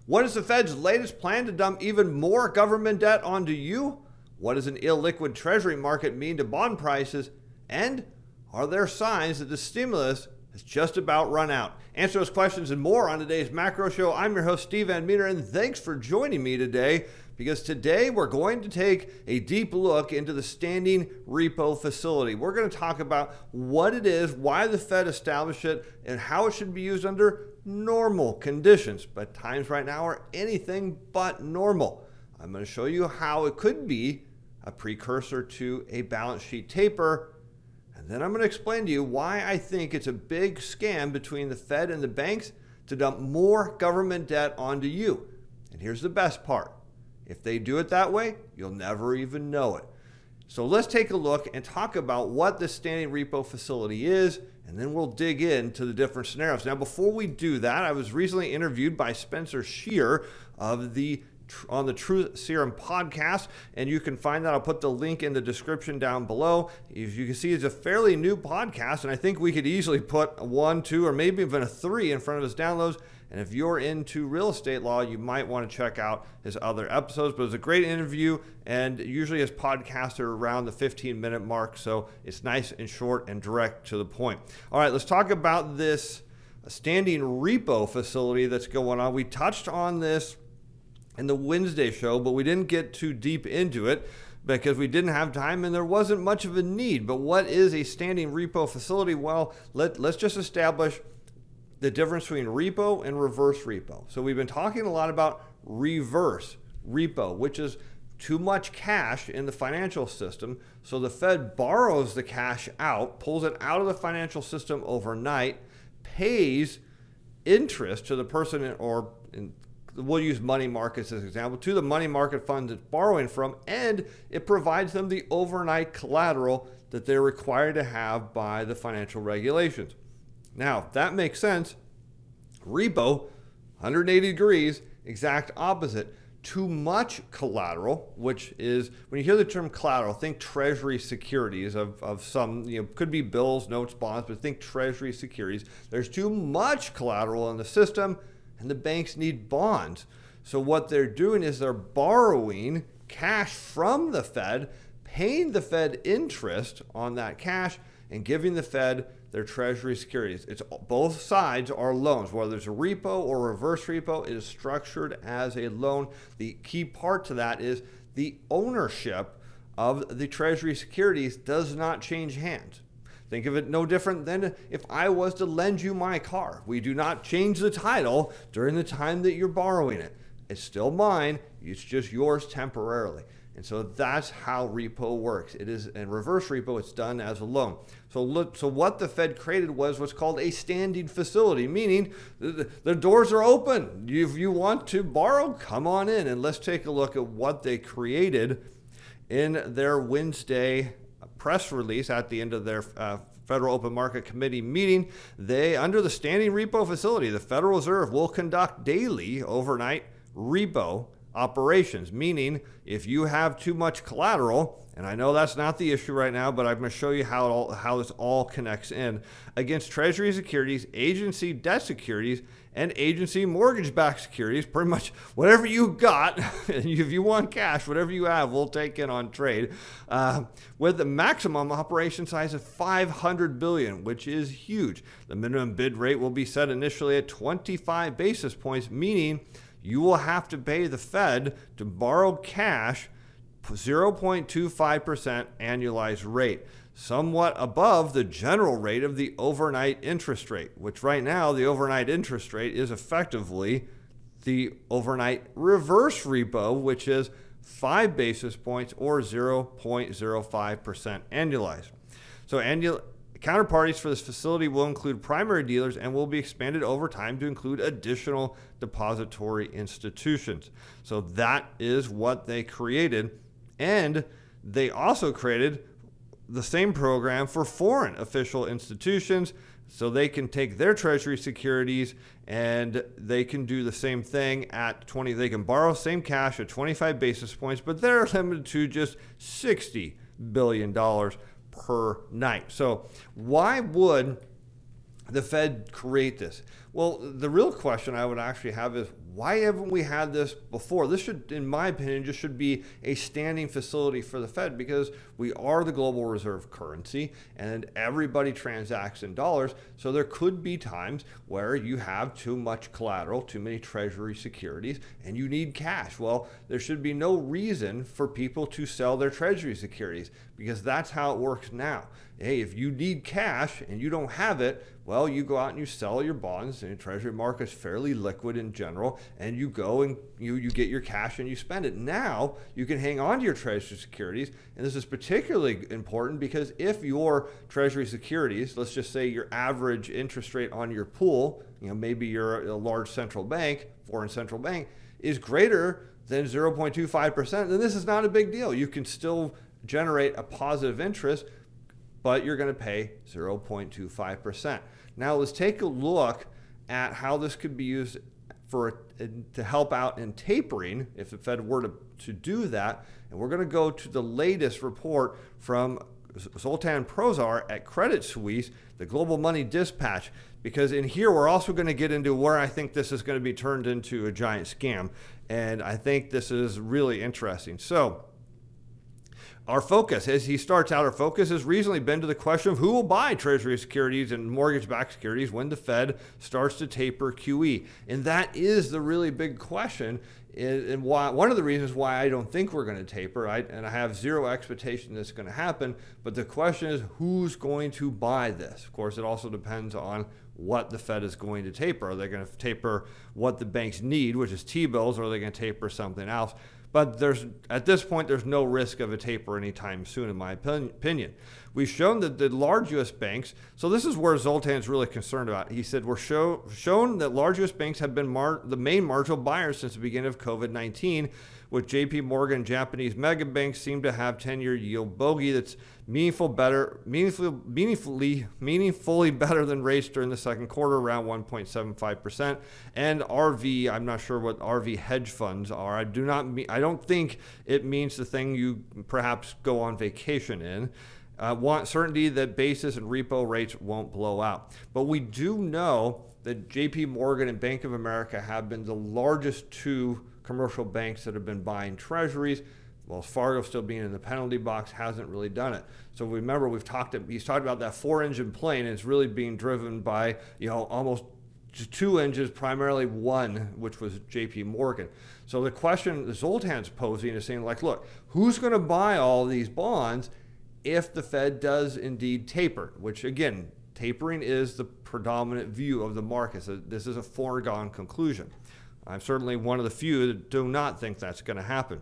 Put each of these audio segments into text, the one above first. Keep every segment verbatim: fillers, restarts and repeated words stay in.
What is the Fed's latest plan to dump even more government debt onto you? What does an illiquid treasury market mean to bond prices? And are there signs that the stimulus has just about run out? Answer those questions and more on today's Macro Show. I'm your host, Steve Van Meter, and thanks for joining me today, because today we're going to take a deep look into the standing repo facility. We're going to talk about what it is, why the Fed established it, and how it should be used under normal conditions. But times right now are anything but normal. I'm going to show you how it could be a precursor to a balance sheet taper. And then I'm going to explain to you why I think it's a big scam between the Fed and the banks to dump more government debt onto you. And here's the best part. If they do it that way, you'll never even know it. So let's take a look and talk about what the standing repo facility is, and then we'll dig into the different scenarios. Now, before we do that, I was recently interviewed by Spencer Shear of the on the Truth Serum podcast, and you can find that. I'll put the link in the description down below. As you can see, it's a fairly new podcast, and I think we could easily put a one, two, or maybe even a three in front of his downloads. And if you're into real estate law, you might want to check out his other episodes. But it was a great interview, and usually his podcasts are around the fifteen minute mark, so it's nice and short and direct to the point. All right, let's talk about this standing repo facility that's going on. We touched on this in the Wednesday show, but we didn't get too deep into it because we didn't have time and there wasn't much of a need. But what is a standing repo facility? Well, let, let's just establish the difference between repo and reverse repo. So we've been talking a lot about reverse repo, which is too much cash in the financial system. So the Fed borrows the cash out, pulls it out of the financial system overnight, pays interest to the person, or in we'll use money markets as an example, to the money market fund it's borrowing from, and it provides them the overnight collateral that they're required to have by the financial regulations. Now, if that makes sense, repo, one hundred eighty degrees, exact opposite. Too much collateral, which is, when you hear the term collateral, think treasury securities of, of some, you know, could be bills, notes, bonds, but think treasury securities. There's too much collateral in the system, and the banks need bonds. So what they're doing is they're borrowing cash from the Fed, paying the Fed interest on that cash, and giving the Fed their treasury securities. It's both sides are loans. Whether it's a repo or reverse repo, it is structured as a loan. The key part to that is the ownership of the treasury securities does not change hands. Think of it no different than if I was to lend you my car. We do not change the title during the time that you're borrowing it. It's still mine. It's just yours temporarily. And so that's how repo works. It is in reverse repo, it's done as a loan. So look, so what the Fed created was what's called a standing facility, meaning the, the doors are open. If you want to borrow, come on in. And let's take a look at what they created in their Wednesday press release at the end of their uh, Federal Open Market Committee meeting. They, under the standing repo facility, the Federal Reserve will conduct daily overnight repo operations, meaning if you have too much collateral, and I know that's not the issue right now, but I'm going to show you how it all, how this all connects in, against Treasury securities, agency debt securities, and agency mortgage-backed securities, pretty much whatever you got, if you want cash, whatever you have, we'll take it on trade, uh, with the maximum operation size of five hundred billion dollars, which is huge. The minimum bid rate will be set initially at twenty-five basis points, meaning you will have to pay the Fed to borrow cash zero point two five percent annualized rate, somewhat above the general rate of the overnight interest rate, which right now the overnight interest rate is effectively the overnight reverse repo, which is five basis points or zero point zero five percent annualized. So annual counterparties for this facility will include primary dealers and will be expanded over time to include additional depository institutions. So that is what they created. And they also created the same program for foreign official institutions, so they can take their treasury securities and they can do the same thing at twenty. They can borrow same cash at twenty-five basis points, but they're limited to just sixty billion dollars per night. So why would the Fed create this? Well, the real question I would actually have is, why haven't we had this before? This should, in my opinion, just should be a standing facility for the Fed, because we are the global reserve currency and everybody transacts in dollars. So there could be times where you have too much collateral, too many treasury securities, and you need cash. Well, there should be no reason for people to sell their treasury securities, because that's how it works now. Hey, if you need cash and you don't have it, well, you go out and you sell your bonds, and the treasury market is fairly liquid in general, and you go and you, you get your cash and you spend it. Now you can hang on to your treasury securities, and this is particularly important because if your treasury securities, let's just say your average interest rate on your pool, you know, maybe you're a large central bank, foreign central bank, is greater than zero point two five percent, then this is not a big deal. You can still generate a positive interest, but you're going to pay zero point two five percent. Now let's take a look at how this could be used for to help out in tapering if the Fed were to, to do that. And we're going to go to the latest report from Zoltan Prozar at Credit Suisse, the Global Money Dispatch, because in here we're also going to get into where I think this is going to be turned into a giant scam. And I think this is really interesting. So our focus, as he starts out, our focus has recently been to the question of who will buy Treasury securities and mortgage-backed securities when the Fed starts to taper Q E. And that is the really big question, and why, one of the reasons why I don't think we're going to taper, I, and I have zero expectation that's going to happen, but the question is who's going to buy this? Of course, it also depends on what the Fed is going to taper. Are they going to taper what the banks need, which is T-bills, or are they going to taper something else? But there's at this point, there's no risk of a taper anytime soon, in my opinion. We've shown that the large U S banks, so this is where Zoltan's really concerned about. He said, we're show, shown that large U S banks have been mar- the main marginal buyers since the beginning of COVID nineteen, with J P Morgan and Japanese mega banks seem to have ten-year yield bogey that's meaningful better, meaningfully, meaningfully, meaningfully better than rates during the second quarter, around one point seven five percent. And R V, I'm not sure what R V hedge funds are. I do not, mean, I don't think it means the thing you perhaps go on vacation in. Uh, want certainty that basis and repo rates won't blow out. But we do know that J P Morgan and Bank of America have been the largest two commercial banks that have been buying treasuries. Wells Fargo, still being in the penalty box, hasn't really done it. So remember, we've talked. He's talked about that four-engine plane, and it's really being driven by, you know, almost two engines, primarily one, which was J P Morgan. So the question that Zoltan's posing is saying, like, look, who's going to buy all these bonds if the Fed does indeed taper? Which, again, tapering is the predominant view of the market. So this is a foregone conclusion. I'm certainly one of the few that do not think that's going to happen.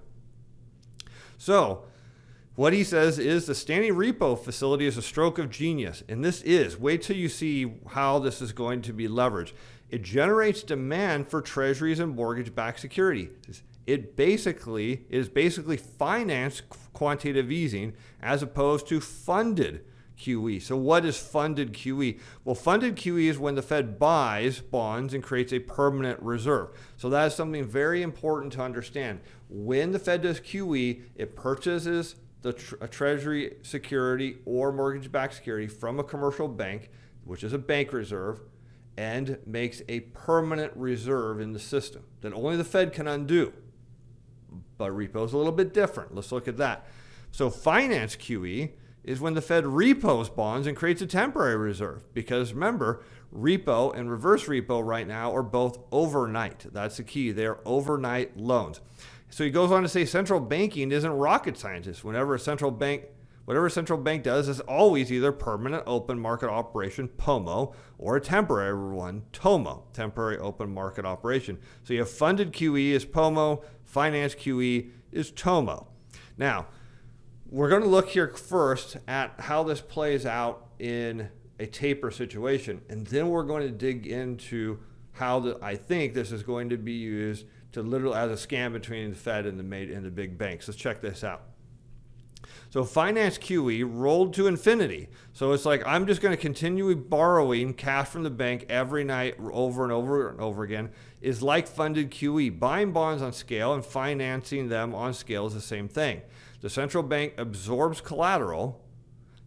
So what he says is the standing repo facility is a stroke of genius. And this is, wait till you see how this is going to be leveraged. It generates demand for treasuries and mortgage-backed securities. It basically is basically financed quantitative easing as opposed to funded Q E. So what is funded Q E? Well, funded Q E is when the Fed buys bonds and creates a permanent reserve. So that is something very important to understand. When the Fed does Q E, it purchases the tr- a treasury security or mortgage-backed security from a commercial bank, which is a bank reserve, and makes a permanent reserve in the system that only the Fed can undo. But repo is a little bit different. Let's look at that. So finance Q E is when the Fed repos bonds and creates a temporary reserve. Because remember, repo and reverse repo right now are both overnight. That's the key. They're overnight loans. So he goes on to say central banking isn't rocket science. Whenever a central bank, whatever a central bank does is always either permanent open market operation, P O M O, or a temporary one, T O M O, temporary open market operation. So you have funded Q E is P O M O, finance Q E is T O M O. Now, we're going to look here first at how this plays out in a taper situation, and then we're going to dig into how the, I think this is going to be used to literally as a scam between the Fed and the and the big banks. Let's check this out. So finance Q E rolled to infinity. So it's like I'm just going to continue borrowing cash from the bank every night over and over and over again is like funded Q E. Buying bonds on scale and financing them on scale is the same thing. The central bank absorbs collateral.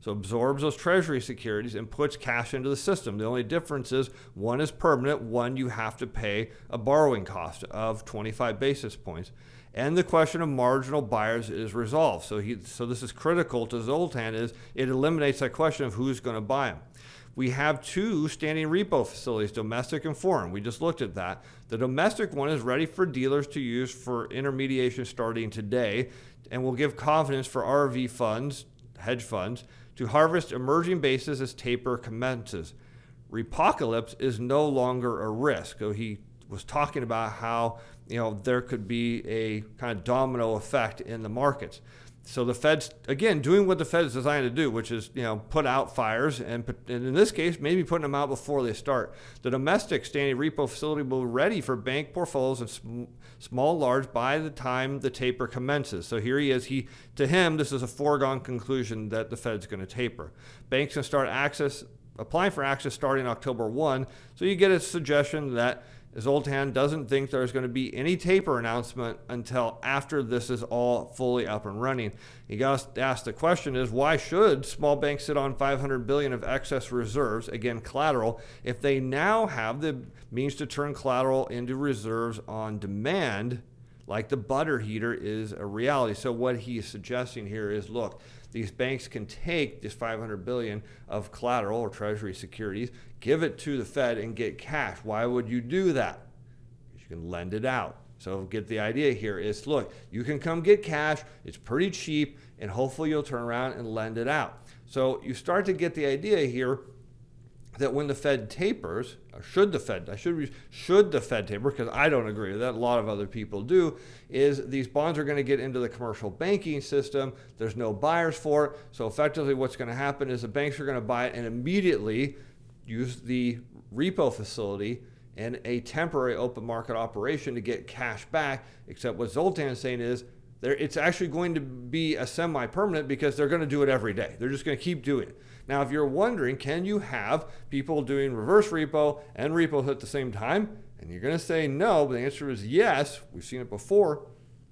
So absorbs those treasury securities and puts cash into the system. The only difference is one is permanent, one you have to pay a borrowing cost of twenty-five basis points. And the question of marginal buyers is resolved. So he, so this is critical to Zoltan, is it eliminates that question of who's going to buy them. We have two standing repo facilities, domestic and foreign. We just looked at that. The domestic one is ready for dealers to use for intermediation starting today, and will give confidence for R V funds, hedge funds, to harvest emerging bases as taper commences. Repocalypse is no longer a risk. So he was talking about how, you know, there could be a kind of domino effect in the markets. So the Fed's, again, doing what the Fed is designed to do, which is, you know, put out fires, and, and in this case, maybe putting them out before they start. The domestic standing repo facility will be ready for bank portfolios and sm- small, large by the time the taper commences. So here he is. He, to him, this is a foregone conclusion that the Fed's going to taper. Banks can start access, applying for access starting October first. So you get a suggestion that Zoltan doesn't think there's going to be any taper announcement until after this is all fully up and running. You got to ask the question is, why should small banks sit on five hundred billion dollars of excess reserves, again collateral, if they now have the means to turn collateral into reserves on demand, like the butter heater is a reality? So what he's suggesting here is, look, these banks can take this five hundred billion dollars of collateral or treasury securities, give it to the Fed and get cash. Why would you do that? Because you can lend it out. So get the idea here is, look, you can come get cash, it's pretty cheap, and hopefully you'll turn around and lend it out. So you start to get the idea here that when the Fed tapers, or should the Fed, I should should the Fed taper, because I don't agree with that, a lot of other people do, is these bonds are going to get into the commercial banking system. There's no buyers for it. So effectively what's going to happen is the banks are going to buy it and immediately use the repo facility and a temporary open market operation to get cash back, except what Zoltan is saying is there, it's actually going to be a semi-permanent, because they're going to do it every day. They're just going to keep doing it. Now, if you're wondering, can you have people doing reverse repo and repo at the same time? And you're going to say no, but the answer is yes. We've seen it before.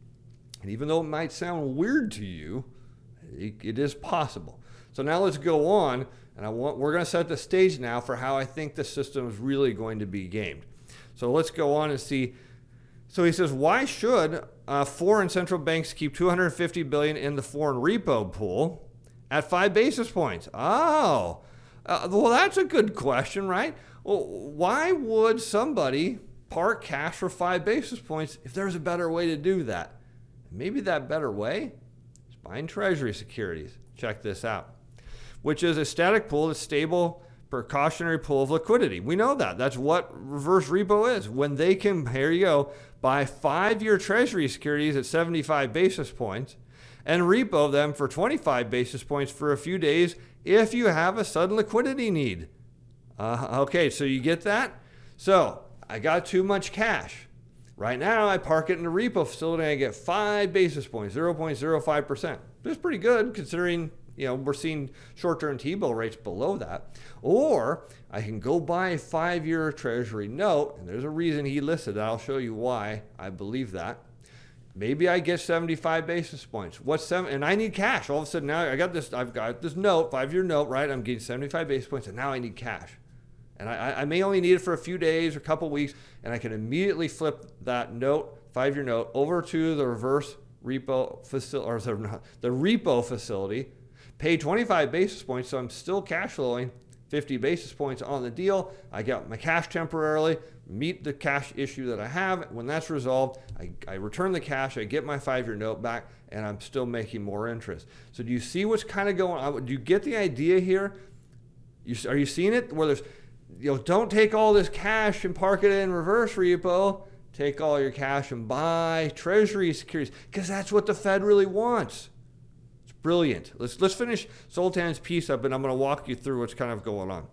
And even though it might sound weird to you, it, it is possible. So now let's go on, and I want, we're going to set the stage now for how I think the system is really going to be gamed. So let's go on and see. So he says, why should uh, foreign central banks keep two hundred fifty billion dollars in the foreign repo pool at five basis points? Oh, uh, well, that's a good question, right? Well, why would somebody park cash for five basis points if there's a better way to do that? Maybe that better way is buying treasury securities. Check this out, which is a static pool, a stable precautionary pool of liquidity. We know that. That's what reverse repo is. When they can, here you go, buy five-year treasury securities at seventy-five basis points and repo them for twenty-five basis points for a few days if you have a sudden liquidity need. Uh, okay, so you get that? So I got too much cash. Right now, I park it in a repo facility and I get five basis points, zero point zero five percent. That's pretty good considering, you know, we're seeing short-term T-bill rates below that. Or I can go buy a five-year treasury note, and there's a reason he listed that. I'll show you why I believe that. Maybe I get seventy-five basis points. What's seven? And I need cash. All of a sudden now I got this. I've got this note, five-year note, right? I'm getting seventy-five basis points, and now I need cash. And I, I may only need it for a few days or a couple weeks, and I can immediately flip that note, five-year note, over to the reverse repo facility, or the, the repo facility, pay twenty-five basis points, so I'm still cash flowing fifty basis points on the deal. I got my cash temporarily, meet the cash issue that I have. When that's resolved, I, I return the cash, I get my five-year note back, and I'm still making more interest. So do you see what's kind of going on? Do you get the idea here? You, are you seeing it? Where there's, you know, don't take all this cash and park it in reverse repo. Take all your cash and buy treasury securities, because that's what the Fed really wants. Brilliant. Let's let's finish Zoltan's piece up, and I'm going to walk you through what's kind of going on.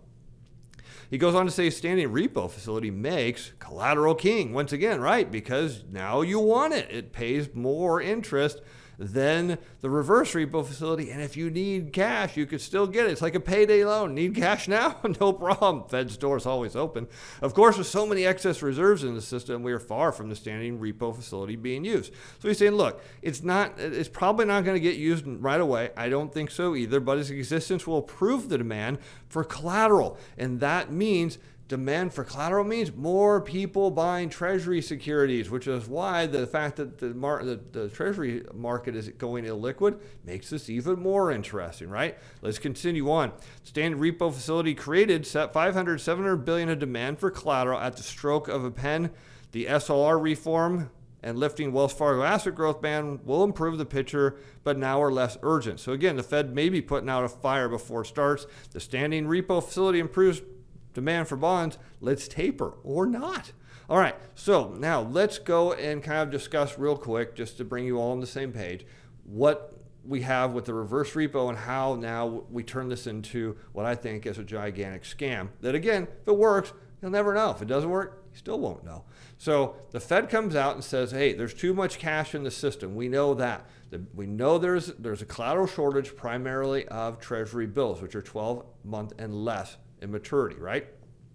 He goes on to say standing repo facility makes collateral king once again, right? Because now you want it. It pays more interest then the reverse repo facility. And if you need cash, you could still get it. It's like a payday loan. Need cash now? No problem. Fed's door is always open. Of course, with so many excess reserves in the system, we are far from the standing repo facility being used. So he's saying, look, it's not, it's probably not going to get used right away. I don't think so either, but its existence will prove the demand for collateral. And that means demand for collateral means more people buying treasury securities, which is why the fact that the, mar- the, the treasury market is going illiquid makes this even more interesting, right? Let's continue on. Standard repo facility created set five hundred, seven hundred billion of demand for collateral at the stroke of a pen. The S L R reform and lifting Wells Fargo asset growth ban will improve the picture, but now are less urgent. So again, the Fed may be putting out a fire before it starts. The standing repo facility improves demand for bonds. Let's taper or not. All right, so now let's go and kind of discuss real quick, just to bring you all on the same page, what we have with the reverse repo and how now we turn this into what I think is a gigantic scam. That again, if it works, you'll never know. If it doesn't work, you still won't know. So the Fed comes out and says, hey, there's too much cash in the system. We know that. We know there's there's a collateral shortage primarily of treasury bills, which are twelve month and less in maturity, right?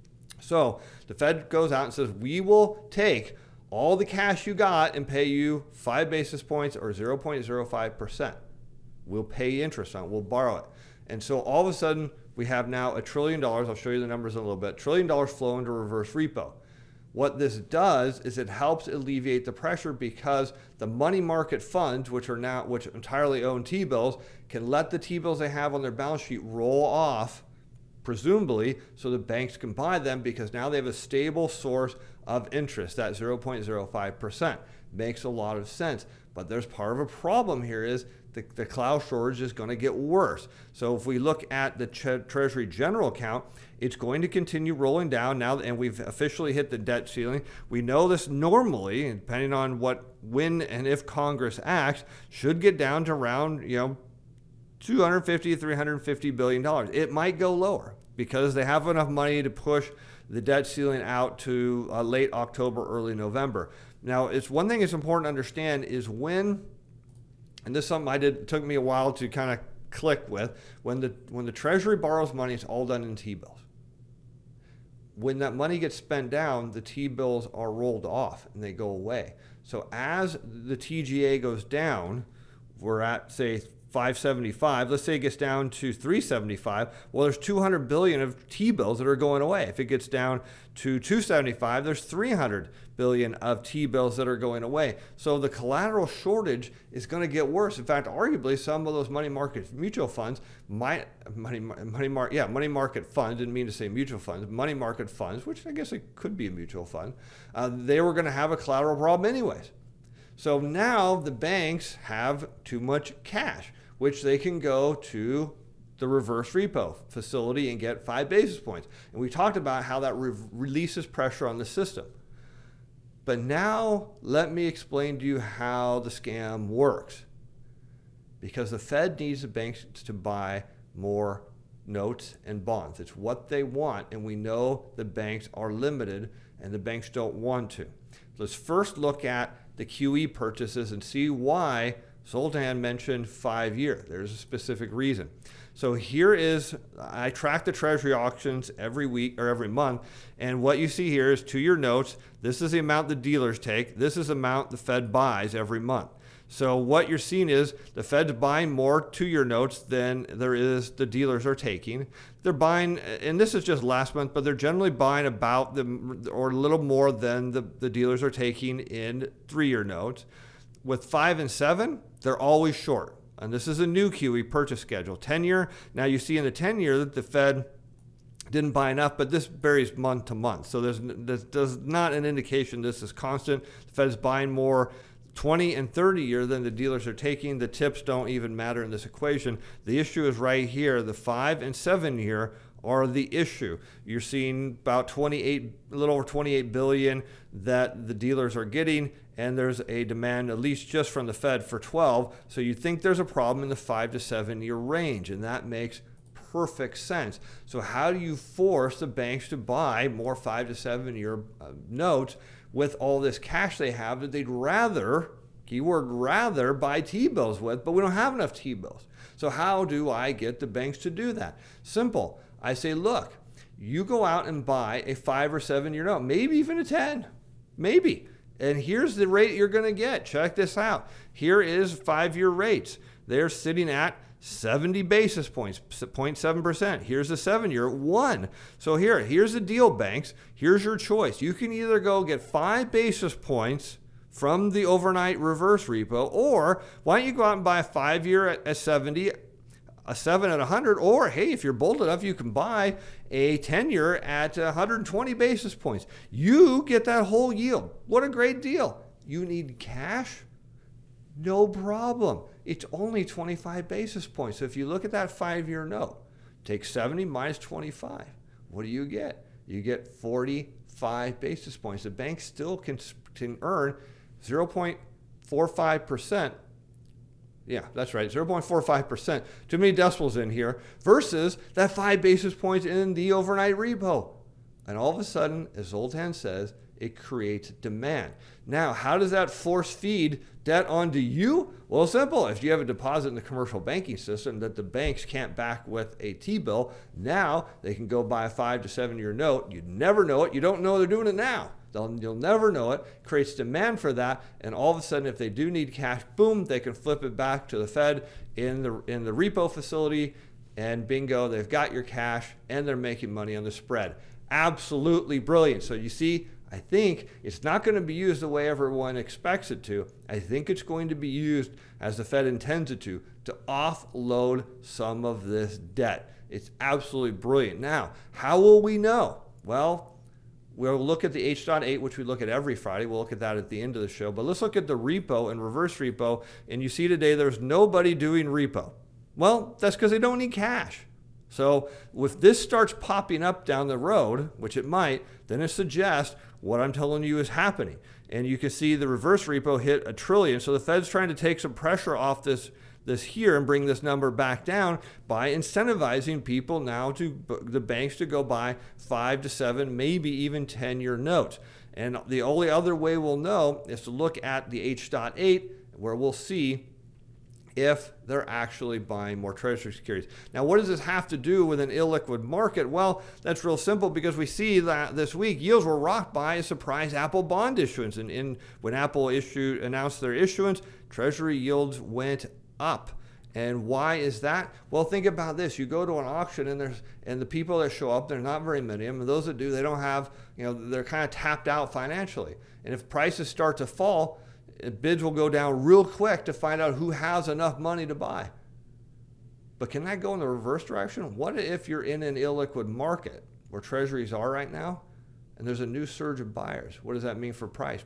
So the Fed goes out and says, we will take all the cash you got and pay you five basis points or zero point zero five percent. We'll pay interest on it. We'll borrow it. And so all of a sudden, we have now a trillion dollars. I'll show you the numbers in a little bit. Trillion dollars flow into reverse repo. What this does is it helps alleviate the pressure because the money market funds, which are now, which entirely own T-bills, can let the T-bills they have on their balance sheet roll off, presumably, so the banks can buy them because now they have a stable source of interest, that zero point zero five percent. Makes a lot of sense. But there's part of a problem here is the, the cloud shortage is going to get worse. So if we look at the tre- Treasury General account, it's going to continue rolling down now, and we've officially hit the debt ceiling. We know this normally, depending on what, when and if Congress acts, should get down to around, you know, two hundred fifty to three hundred fifty billion dollars. It might go lower because they have enough money to push the debt ceiling out to uh, late October, early November. Now, it's one thing it's important to understand is when, and this is something I did, it took me a while to kind of click with, when the when the Treasury borrows money, it's all done in T-bills. When that money gets spent down, the T-bills are rolled off and they go away. So as the T G A goes down, we're at, say, five seventy-five, let's say it gets down to three seventy-five, well, there's two hundred billion of T-bills that are going away. If it gets down to two seventy-five, there's three hundred billion of T-bills that are going away. So the collateral shortage is going to get worse. In fact, arguably some of those money market mutual funds might, money, money market, yeah, money market funds, didn't mean to say mutual funds, money market funds, which I guess it could be a mutual fund, uh, they were going to have a collateral problem anyways. So now the banks have too much cash, which they can go to the reverse repo facility and get five basis points. And we talked about how that re- releases pressure on the system. But now let me explain to you how the scam works. Because the Fed needs the banks to buy more notes and bonds. It's what they want, and we know the banks are limited and the banks don't want to. Let's first look at the Q E purchases and see why Zoltan mentioned five year. There's a specific reason. So here is, I track the Treasury auctions every week or every month, and what you see here is two-year notes. This is the amount the dealers take. This is the amount the Fed buys every month. So what you're seeing is the Fed's buying more two-year notes than there is the dealers are taking. They're buying, and this is just last month, but they're generally buying about the, or a little more than the, the dealers are taking in three-year notes. With five and seven, they're always short. And this is a new Q E purchase schedule. ten-year, now you see in the ten-year that the Fed didn't buy enough, but this varies month to month. So there's, there's, there's not an indication this is constant. The Fed's buying more twenty and thirty year than the dealers are taking. The tips don't even matter in this equation. The issue is right here. The five and seven year are the issue. You're seeing about twenty-eight, a little over twenty-eight billion that the dealers are getting, and there's a demand, at least just from the Fed, for twelve. So you think there's a problem in the five to seven year range, and that makes perfect sense. So how do you force the banks to buy more five to seven year uh, notes with all this cash they have that they'd rather keyword rather, buy T-bills with, but we don't have enough T-bills. So how do I get the banks to do that? Simple. I say, look, you go out and buy a five or seven year note, maybe even a ten, maybe. And here's the rate you're going to get. Check this out. Here is five-year rates. They're sitting at seventy basis points, zero point seven percent. Here's the seven-year, one. So here, here's the deal, banks. Here's your choice. You can either go get five basis points from the overnight reverse repo, or why don't you go out and buy a five-year at, at seventy, a seven at one hundred, or hey, if you're bold enough, you can buy a ten-year at one hundred twenty basis points. You get that whole yield. What a great deal. You need cash? No problem. It's only twenty-five basis points. So if you look at that five-year note, take seventy minus twenty-five. What do you get? You get forty-five basis points. The bank still can, can earn zero point four five percent. Yeah, that's right, zero point four five percent. Too many decimals in here. Versus that five basis points in the overnight repo. And all of a sudden, as Zoltan says, it creates demand. Now, how does that force feed debt onto you? Well, simple. If you have a deposit in the commercial banking system that the banks can't back with a T-bill, now they can go buy a five to seven year note. You never know it. You don't know they're doing it now. They'll, you'll never know it. Creates demand for that. And all of a sudden, if they do need cash, boom, they can flip it back to the Fed in the, in the repo facility. And bingo, they've got your cash and they're making money on the spread. Absolutely brilliant. So you see, I think it's not going to be used the way everyone expects it to. I think it's going to be used as the Fed intends it to, to offload some of this debt. It's absolutely brilliant. Now, how will we know? Well, we'll look at the H eight, which we look at every Friday. We'll look at that at the end of the show. But let's look at the repo and reverse repo. And you see today there's nobody doing repo. Well, that's because they don't need cash. So if this starts popping up down the road, which it might, then it suggests what I'm telling you is happening. And you can see the reverse repo hit a trillion. So the Fed's trying to take some pressure off this, this here and bring this number back down by incentivizing people now to the banks to go buy five to seven, maybe even ten year notes. And the only other way we'll know is to look at the H eight, where we'll see if they're actually buying more Treasury securities. Now, what does this have to do with an illiquid market? Well, that's real simple because we see that this week yields were rocked by a surprise Apple bond issuance. And in, when Apple issued, announced their issuance, Treasury yields went up. And why is that? Well, think about this. You go to an auction and there's and the people that show up, there are not very many of them. And those that do, they don't have, you know, they're kind of tapped out financially. And if prices start to fall, bids will go down real quick to find out who has enough money to buy. But can that go in the reverse direction? What if you're in an illiquid market where treasuries are right now and there's a new surge of buyers? What does that mean for price?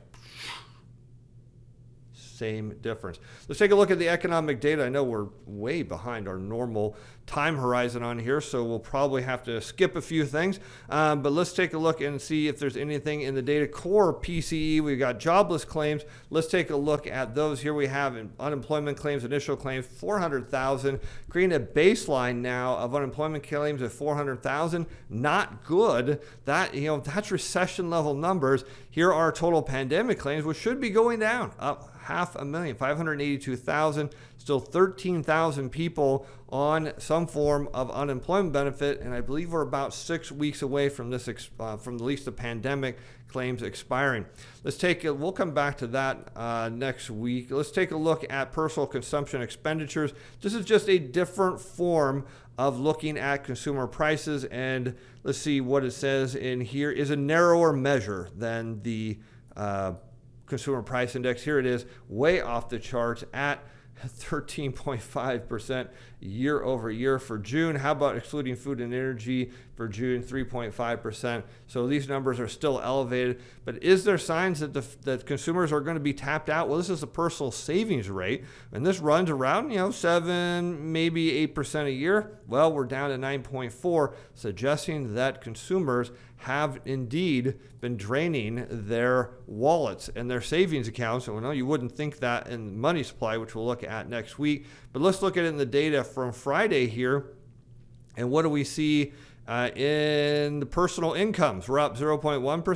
Same difference. Let's take a look at the economic data. I know we're way behind our normal time horizon on here, so we'll probably have to skip a few things. Um, but let's take a look and see if there's anything in the data. Core P C E, we've got jobless claims. Let's take a look at those. Here we have unemployment claims, initial claims, four hundred thousand, creating a baseline now of unemployment claims at four hundred thousand. Not good. That, you know, that's recession level numbers. Here are total pandemic claims, which should be going down, up half a million, five hundred eighty-two thousand, still thirteen thousand people on some form of unemployment benefit, and I believe we're about six weeks away from this, uh, from at least the pandemic claims expiring. Let's take a, we'll come back to that uh, next week. Let's take a look at personal consumption expenditures. This is just a different form of looking at consumer prices, and let's see what it says in here is a narrower measure than the uh, consumer price index. Here it is, way off the charts at thirteen point five percent year over year for June. How about excluding food and energy for June, three point five percent. So these numbers are still elevated, but is there signs that the that consumers are going to be tapped out? Well, this is the personal savings rate, and this runs around, you know, seven, maybe eight percent a year. Well, we're down to nine point four, suggesting that consumers have indeed been draining their wallets and their savings accounts. And we know you wouldn't think that in money supply, which we'll look at next week. But let's look at it in the data from Friday here. And what do we see uh, in the personal incomes? We're up zero point one percent.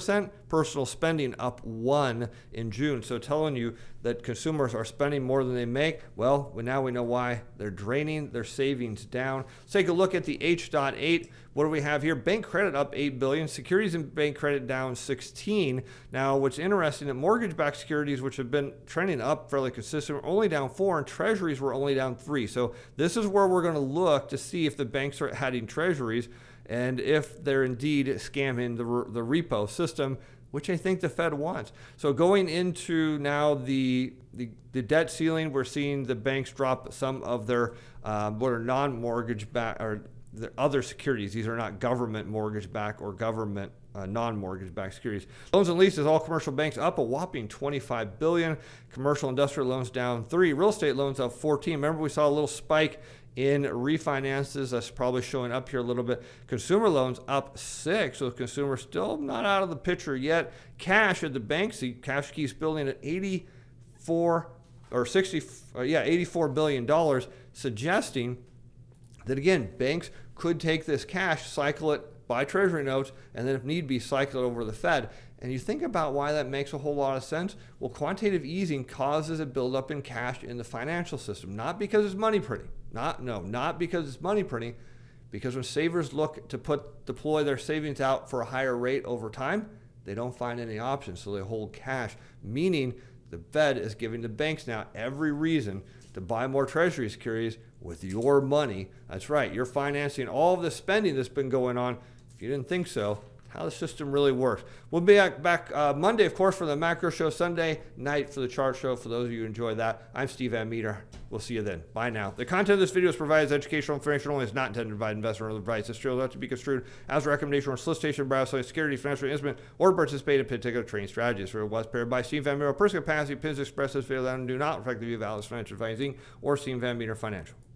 Personal spending up one in June. So telling you that consumers are spending more than they make, well, now we know why. They're draining their savings down. Let's take a look at the H eight. What do we have here? Bank credit up eight billion dollars. Securities and bank credit down sixteen. Now, what's interesting that mortgage-backed securities, which have been trending up fairly consistent, were only down four, and treasuries were only down three. So this is where we're going to look to see if the banks are adding treasuries and if they're indeed scamming the, the repo system, which I think the Fed wants. So going into now the, the, the debt ceiling, we're seeing the banks drop some of their um, what are non-mortgage back or the other securities. These are not government mortgage back or government uh, non-mortgage backed securities. Loans and leases, all commercial banks up a whopping twenty-five billion dollars. Commercial industrial loans down three. Real estate loans up fourteen. Remember, we saw a little spike in refinances. That's probably showing up here a little bit. Consumer loans up six. So consumers still not out of the picture yet. Cash at the banks, the cash keeps building at eighty-four or sixty, uh, yeah, eighty-four billion dollars, suggesting that again, banks could take this cash, cycle it, buy treasury notes, and then if need be, cycle it over to the Fed. And you think about why that makes a whole lot of sense. Well, quantitative easing causes a buildup in cash in the financial system, not because it's money printing. Not no, not because it's money printing, because when savers look to put deploy their savings out for a higher rate over time, they don't find any options, so they hold cash. Meaning the Fed is giving the banks now every reason to buy more treasury securities with your money. That's right, you're financing all of the spending that's been going on. If you didn't think so, how the system really works. We'll be back, back uh, Monday, of course, for the macro show, Sunday night for the chart show. For those of you who enjoy that, I'm Steve Van Meter. We'll see you then. Bye now. The content of this video is provided as educational information only. It's not intended to provide investment or other advice. This show is not to be construed as a recommendation or solicitation, browse, security, financial instrument, or participate in particular trading strategies. For it was prepared by Steve Van Meter. Personal capacity opinions expressed in this video that do not reflect the view of Alice Financial Advising or Steve Van Meter Financial.